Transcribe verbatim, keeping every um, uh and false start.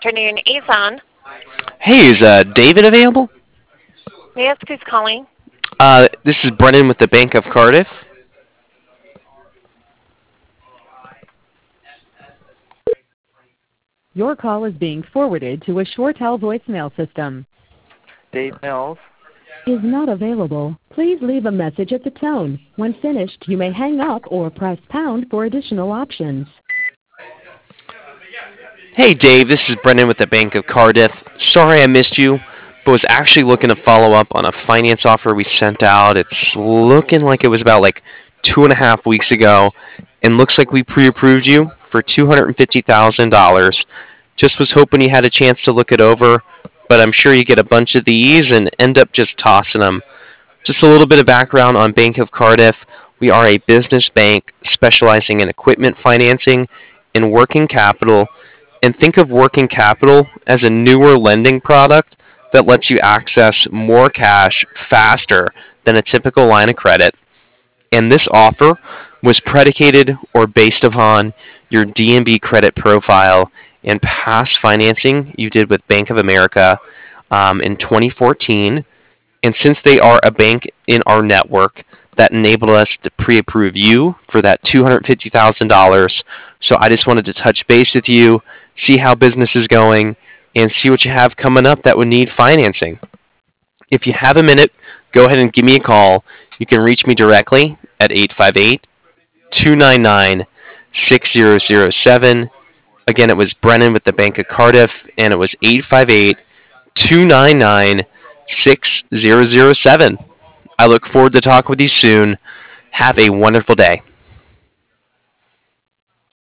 afternoon, Avon. Hey, is uh, David available? May I ask who's calling? Uh, this is Brennan with the Bank of Cardiff. Your call is being forwarded to a ShoreTel voicemail system. Dave Mills. Is not available. Please leave a message at the tone. When finished, you may hang up or press pound for additional options. Hey, Dave, this is Brennan with the Bank of Cardiff. Sorry I missed you, but was actually looking to follow up on a finance offer we sent out. It's looking like it was about like two and a half weeks ago, and looks like we pre-approved you for two hundred fifty thousand dollars. Just was hoping you had a chance to look it over, but I'm sure you get a bunch of these and end up just tossing them. Just a little bit of background on Bank of Cardiff. We are a business bank specializing in equipment financing and working capital. And think of working capital as a newer lending product that lets you access more cash faster than a typical line of credit. And this offer was predicated or based upon your D N B credit profile and past financing you did with Bank of America um, in twenty fourteen. And since they are a bank in our network, that enabled us to pre-approve you for that two hundred fifty thousand dollars. So I just wanted to touch base with you, see how business is going, and see what you have coming up that would need financing. If you have a minute, go ahead and give me a call. You can reach me directly at eight five eight, two nine nine, six zero zero seven. Again, it was Brennan with the Bank of Cardiff, and it was eight five eight, two nine nine, six zero zero seven. I look forward to talking with you soon. Have a wonderful day.